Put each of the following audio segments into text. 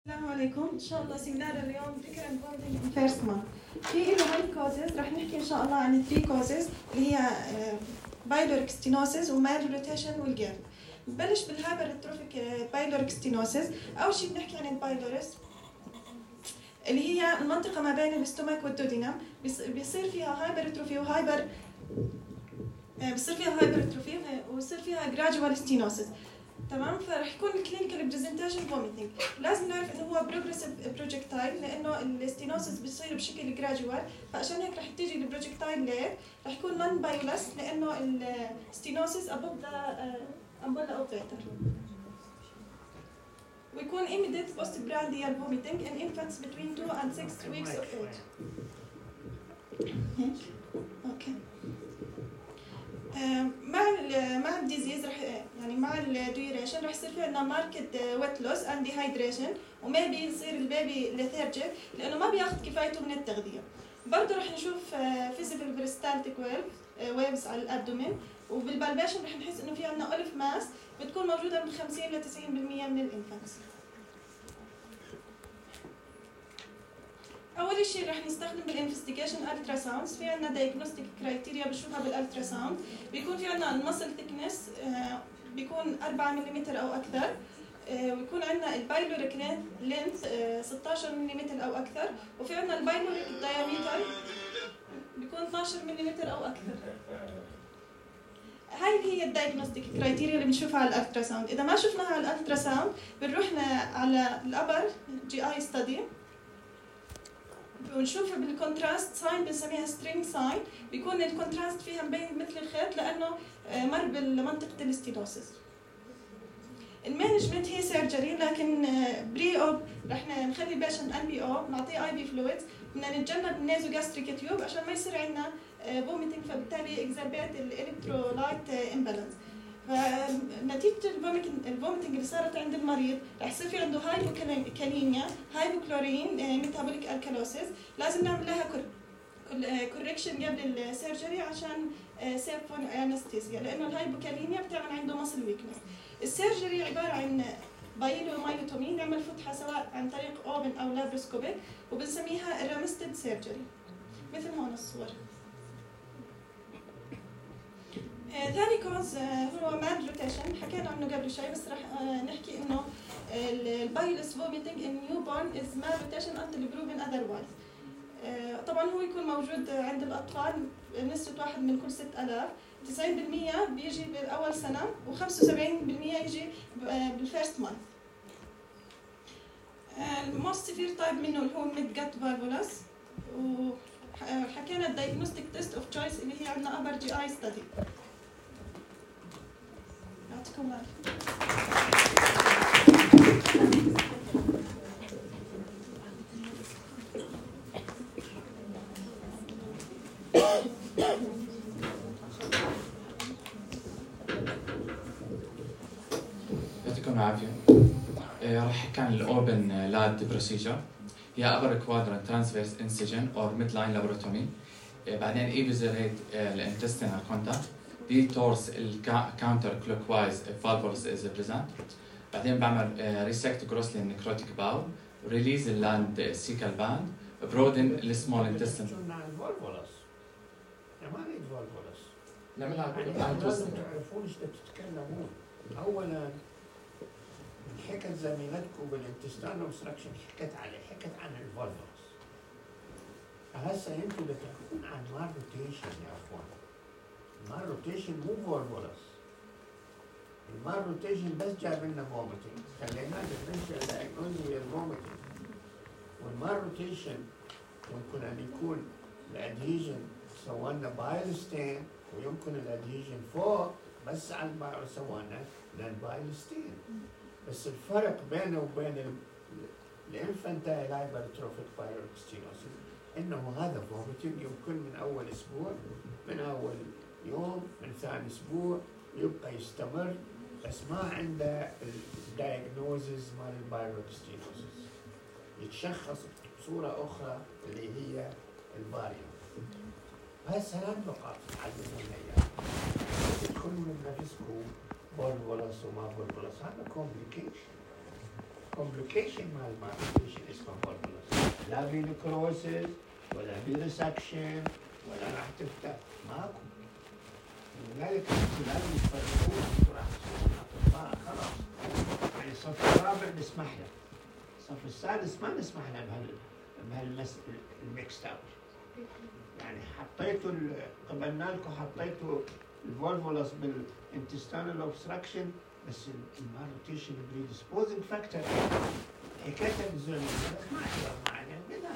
السلام عليكم. ان شاء الله سيمينار اليوم ذكر البوندنج فيرست مانث. في له هاي كوزز رح نحكي ان شاء الله عن 3 كوزز اللي هي بايلوريك ستينوسيس ومال روتيشن والجيرد. نبلش بالهايبرتروفيك بايلوريك ستينوسيس. اول شيء بنحكي عن البايلوريس اللي هي المنطقه ما بين الاستومك والدودينم. بيصير فيها هايبرتروفي وهايبر ويصير فيها جراجوال ستينوسيس. تمام. فرح يكون الكلينيكال بريزنتيشن فوميتنج. لازم نعرف انه هو بروجريسيف بروجكتايل لانه الستينوسيس بيصير بشكل جراجوال، فعشان هيك رح تيجي البروجكتايل ليت. رح يكون نون بايولس لانه الستينوسيس above the umbrella of water. ويكون immediate postprandial vomiting in infants between 2 and 6 weeks of age. اوكي. مع الديزيز مع الديوريشن رح يصير في عندنا ماركت ويت لوس اند ديهايدريشن، وميبي يصير البيبي ليثارجيك لانه ما بياخذ كفايته من التغذيه. برضه رح نشوف فيزيبل بريستالتيك ويفز على الابدومين، وبالبالبيشن رح نحس انه في عندنا اوليف ماس بتكون موجوده من 50 ل 90% من الانفانتس. اول شيء رح نستخدم بالانفستيجيشن الترا ساوندز. في عندنا دايجنوستيك كرايتيريا بنشوفها بالالترا ساوند. بيكون في عندنا المسل ثيكنس بيكون 4 ملم او اكثر، ويكون عندنا البايلوريك لينث 16 ملم او اكثر، وفي عندنا البايلوريك داياميتر بيكون 12 ملم او اكثر. هاي هي الدايجنوستيك كرايتيريا اللي بنشوفها على الالترا ساوند. اذا ما شفناها على الالترا ساوند بنروح على الابر جي اي ستدي ونشوفها بالكونتراست ساين، بنسميها سترينج ساين. بيكون الكونتراست فيها مبين مثل الخيط لانه مر بمنطقه الاستينوسيس. المانجمنت هي سيرجري، لكن بري اوب رح نخلي البيشنت ان بي او، نعطيه اي بي فلويدز، بدنا نتجنب النيزو جاستريك تيوب عشان ما يصير عندنا فوميتنج، فبالتالي اكزربيت الالكترولايت امبالانس. فنتيجه الفوميتنج اللي صارت عند المريض رح يصير في عنده هايبوكاليميا، هايبوكلورين، ميتابوليك الكالوسيس. لازم نعمل لها كوركشن قبل السيرجري عشان سيف انستيزيا، لانه الهايبوكاليميا بتعمل عنده ماسل ويكنس. السيرجري عباره عن بايلومايلوتومي، نعمل فتحه سواء عن طريق اوبن او لابروسكوبيك، وبنسميها الرامستد سيرجري مثل هون الصور. ثاني كوز هو مال روتيشن، حكينا عنه قبل شوي بس رح نحكي انه البايلس فوميتنج ان نيو بورن از مال روتيشن انتل بروفن اذروايز. طبعا هو يكون موجود عند الاطفال نسبه 1 من كل 6000. 90% بيجي باول سنه، و75% يجي بالفيرست مانث. الموست سيفير تايب منه اللي هو ميد جات فالفولاس، وحكينا الدايجنوستيك تيست اوف تشويس اللي هي عندنا ابر جي اي ستدي. يعطيكم العافيه. يعطيكم العافية. راح احكي عن الاوبن لاد بروسيجر. هي upper quadrant transverse incision or midline laparotomy. بعدين ايبيزوليت الانتستينال كونتاكت. دي تورس الكاونتر كلوك وايز فالفولس از بريزنت. بعدين بعمل ريسكت جروسلي نيكروتيك باول، ريليز اللاند سيكال باند، برودن السمول انتستين. ما نريد فالفولس. نعملها لازم تعرفون ايش تتكلمون. اولا حكت زميلتكم بالانتستان اوبستراكشن، حكت عن الفالفولس. هسه انتم بتحكون عن مال روتيشن يا اخوان. المال روتيشن مو فالفولس. المال روتيشن بس جاب لنا فوميتنج، خليناه ديفرنشال دايجنوز ويا الفوميتنج. والمال روتيشن ممكن ان يكون الادهيجن سوالنا بايلستين، ويمكن الادهيجن فوق بس على سوالنا للبايلستين. بس الفرق بينه وبين الانفانتايل هايبرتروفيك بايلوريك ستينوسيس انه هذا فوميتنج يمكن من اول اسبوع، من اول يوم، من ثاني اسبوع، يبقى يستمر، بس ما عنده الدايجنوزز مال البايلوريك ستينوسيس. يتشخص بصوره اخرى اللي هي الباريوم. بس ثلاث نقاط تعلمونا اياها. تدخلون بنفسكم فالفولس وما فالفولس، هذا كومبليكيشن. كومبليكيشن مال المالنيوتريشن اسمه فولفولوس، لا في نكروسيس ولا في ريسكشن ولا راح تفتح، ماكو. لذلك لازم تفرقون، انتم راح تصيرون اطباء خلاص. يعني الصف الرابع نسمح له، الصف السادس ما نسمح له الميكس اوت. يعني حطيتوا قبلنا لكم حطيتوا الفولفولوس بالانتستانال اوبستراكشن، بس المالنيوتريشن بريديسبوزنج فاكتور حكايتها بالزمن ما احضر معنا بلا.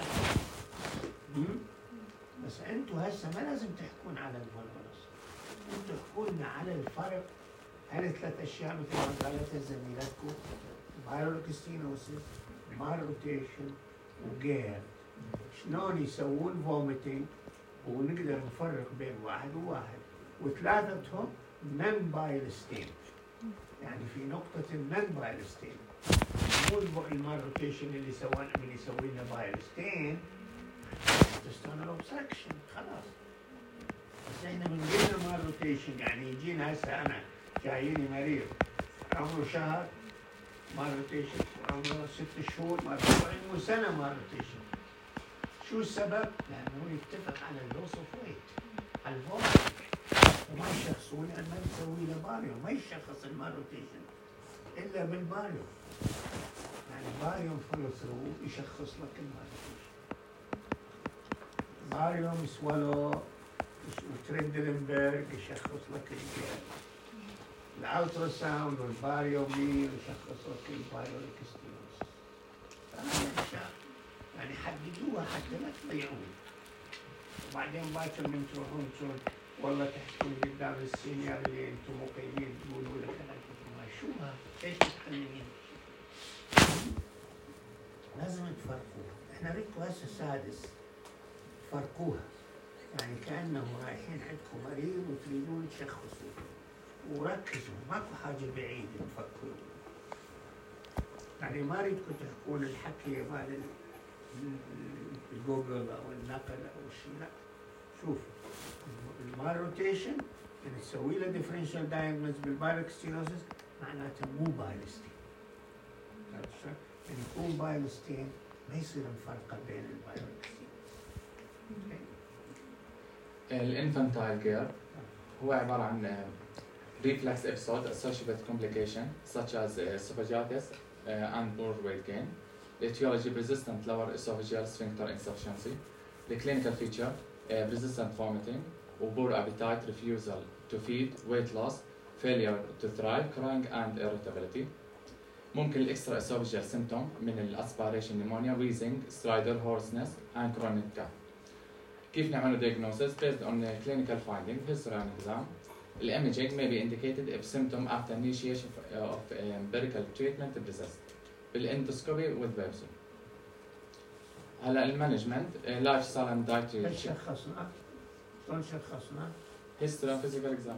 بس انتم هسه ما لازم تحكون على الفولفولوس، انتم احكوا لنا على الفرق. هل 3 أشياء مثل ما قالتها زميلتكم، بايرولوكستينوسيس، مالروتيشن وغير، شلون يسوون فوميتنج ونقدر نفرق بين واحد وواحد، وثلاثتهم نن بايلستين. يعني في نقطة النن بايلستين، مو المالروتيشن اللي يسوي لنا بايلستين intestinal obstruction خلاص. بس احنا من قلنا مالروتيشن يعني يجينا هسه انا جاييني مريض عمره شهر مالروتيشن، عمره 6 شهور مالروتيشن، وسنة مالروتيشن. شو السبب؟ لأنه يتفق على اللوس اوف ويت، على الفوميتنج، وما يشخصون لأن ما نسوي له باريو، ما يشخص المالروتيشن إلا بالباريو. يعني باريو فولو ثرو يشخص لك المالروتيشن. باريوم سوالو وترندلنبرغ يشخص لك الجير. الالترا ساوند والباريومير يشخص لك البايرولوكستينوس. هذه الاشياء يعني حددوها حتى لا تضيعون. وبعدين باكر من تروحون تقول والله تحكون قدام السينيور اللي انتم مقيمين تقولوا لك انا ما شوها ايش تتكلمين؟ لازم تفرقوها. احنا ريتوا هسه السادس فرقوها، يعني كأنهم رايحين عندكم مريض وتريدون تشخصوا، وركزوا ماكو حاجة بعيدة تفكروا. يعني ما اريدكم تحكون الحكي مال الجوجل او النقل او الشيء، لا. شوف المالروتيشن يعني تسوي له ديفرنشال دايجنوز بالبايلوكستينوسيس معناته مو بايلستين. يعني يكون بايلستين ما يصير مفرقة بين البايلوكستين. الانفانتايل كير هو عبارة عن reflex episode associated with complication such as esophagitis and poor weight gain, etiology persistent lower esophageal sphincter insufficiency, the clinical feature persistent vomiting, poor appetite, refusal to feed, weight loss, failure to thrive, crying and irritability. ممكن الاكسترا esophageal symptom من الاسبيريشن pneumonia, wheezing, stridor, hoarseness and chronic cough. كيف نعمل diagnosis based on clinical finding, history and exam. The imaging may be indicated if symptom after initiation of empirical treatment persists. بالendoscopy with biopsy. هلا المانجمنت لايف ستايل اند دايتري. كيف شخصنا؟ شلون شخصنا؟ history and physical exam.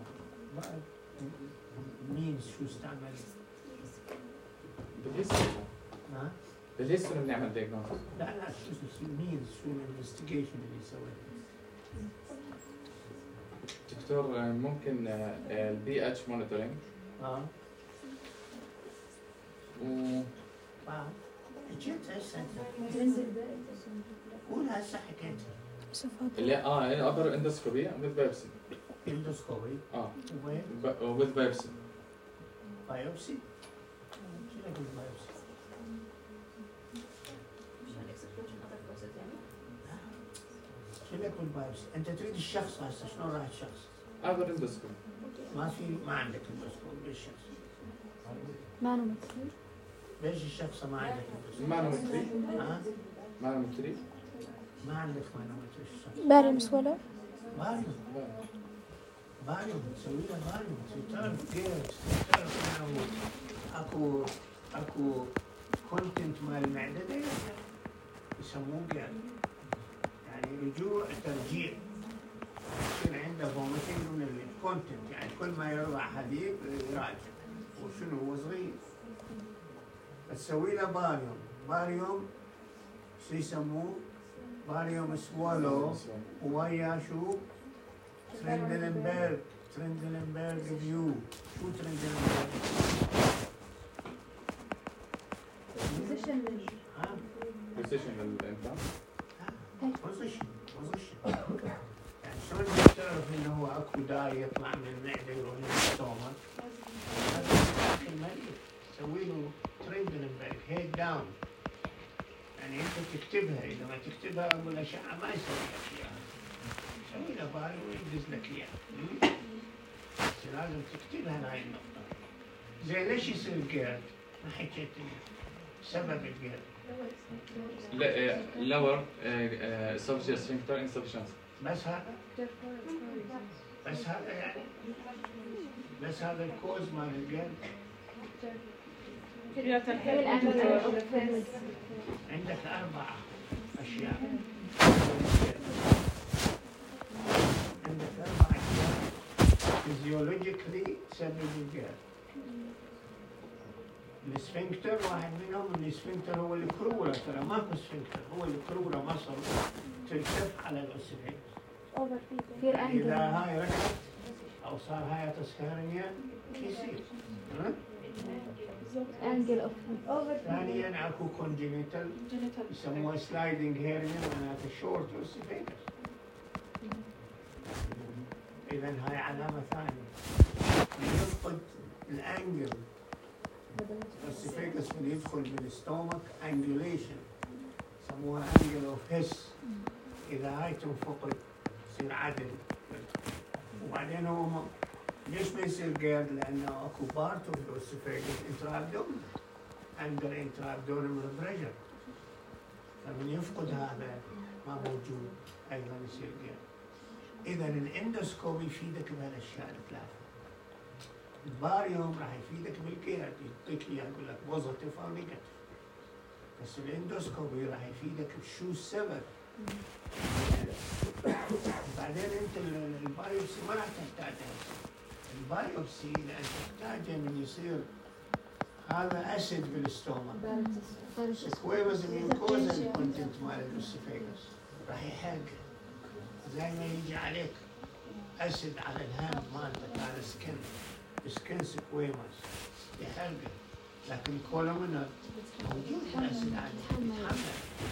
مين شو استعمل؟ بالهيستوري. ها؟ بالهيستوري بنعمل diagnosis. لا شو مين شو الانفستيجيشن اللي سويته؟ دكتور ممكن البي اتش مونيتورينج. حكيت هسه قول هسه حكيتها. اللي upper endoscopy with biopsy. endoscopy وين؟ with biopsy. biopsy؟ شو نقول biopsy؟ شو نقول biopsy؟ أنت تريد الشخص هسه شلون راح الشخص؟ upper endoscopy. ما عندك endoscopy بالشخص. مانومتري. ليش الشخص ما عندك endoscopy؟ مانومتري. مانومتري. ما عندك مانومتري الشخص. باريومس ولا؟ باريوم تسوي له باريوم، تعرف كيف تعرف انه اكو كونتنت مال المعده يسموه يعني رجوع ترجيع، يصير عنده فوميتنج من الكونتنت، يعني كل ما يرضع حليب يراجع وشنو هو صغير. تسوي له باريوم شو يسموه؟ باريوم سوالو ويا شو؟ ترندلنبرغ فيو. شو ترندلنبرغ؟ بوزيشن للإمبلانت. بوزيشن يعني شلون تعرف انه هو اكو داعي يطلع من المعده يروح للستومك؟ هذا المريض تسوي له تريندلنبرج هيد داون، يعني انت تكتبها، اذا ما تكتبها ابو الاشعه ما يسوي لك اياها، يسوي له بالي وينجز لك اياها. بس لازم تكتبها هاي النقطه. زين ليش يصير جيرد؟ ما حكيت سبب الجيرد. lower esophageal sphincter insufficiency. بس هذا يعني بس هذا الكوز مال الجلد. عندك 4 أشياء. عندك 4 أشياء فيزيولوجيكلي تسبب الجلد. السفنكتر واحد منهم، السفنكتر هو الكرورة، ترى ماكو سفنكتر، هو الكرورة مصر تلتف على الأسفنكتر. إذا هاي ركبت أو صار هاياتس هيرنيا يصير. ثانياً أكو كونجينيتال يسموها سلايدنج هيرنيا، معناتها شورت أسفنكتر. إذا هاي علامة ثانية. يفقد الأنجل الاسفنكتر اللي يدخل بالستومك انجوليشن، يسموها انجل اوف هيس. اذا هاي تنفقد يصير عدل. وبعدين هو ليش ما يصير جيرد؟ لانه اكو بارت اوف الاسفنكتر انترا ابدومينال اندر انترا ابدومينال بريشر، فمن يفقد هذا ما موجود ايضا يصير جيرد. اذا الاندوسكوب يفيدك بهالاشياء الثلاثه. الباريوم راح يفيدك بالجيرد، يعطيك اياه يقول لك بوزيتيف او نيجاتيف. بس الاندوسكوبي راح يفيدك بشو السبب. بعدين انت البايوبسي ما راح تحتاجها. البايوبسي لان تحتاجه من يصير هذا اسيد بالاستومك. سكويمز ميوكوزا الكونتنت مال الاسفنكتر راح يحرق، زي ما يجي عليك اسيد على الهاند مالتك على السكن. سكن سكويمز يحرقه، لكن كولومينال موجود الاسيد عادي يتحمل.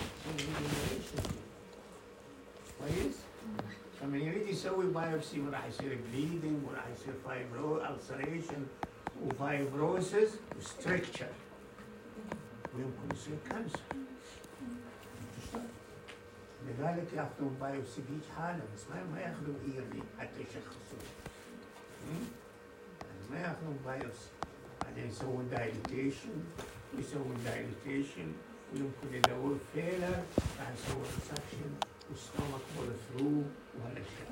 كويس؟ فمن يريد يسوي بايوبسي راح يصير بليدنج وراح يصير فايبرو السريشن وفايبروسيس وستركتشر، ويمكن يصير كانسر. لذلك ياخذون بايوبسي بهيج حاله، بس ما ياخذون ايرلي حتى يشخصون. ما ياخذون بايوبسي، بعدين يسوون دايليتيشن ويمكن اذا هو فيلر راح يسوون ريسكشن والستومك بول ثرو وهالاشياء.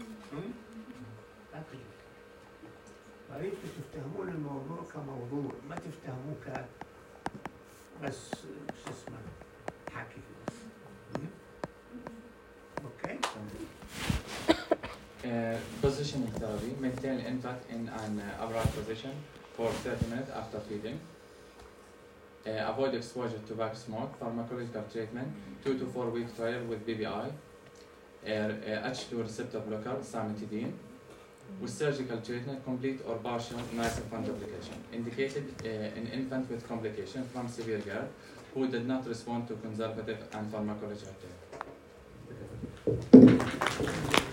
أريد تفتهمون الموضوع كموضوع، ما تفتهموه بس شو اسمه حكي. اوكي؟ Positioning therapy. Maintain infant in an upright position for 30 minutes after feeding. Avoid exposure to tobacco smoke. Pharmacological treatment 2 to 4 week trial with BBI. H2 receptor blocker, samotidine. With surgical treatment, complete or partial niacin application. Indicated in infant with complication from severe GERD who did not respond to conservative and pharmacological therapy.